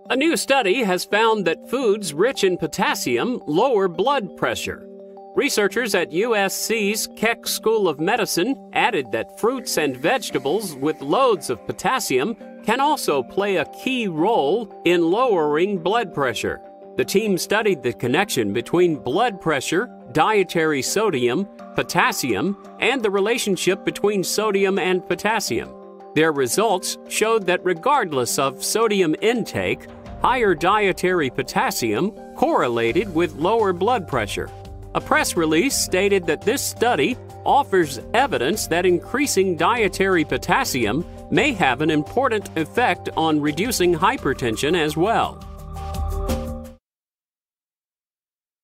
A new study has found that foods rich in potassium lower blood pressure. Researchers at USC's Keck School of Medicine added that fruits and vegetables with loads of potassium can also play a key role in lowering blood pressure. The team studied the connection between blood pressure, dietary sodium, potassium, and the relationship between sodium and potassium. Their results showed that regardless of sodium intake, higher dietary potassium correlated with lower blood pressure. A press release stated that this study offers evidence that increasing dietary potassium may have an important effect on reducing hypertension as well.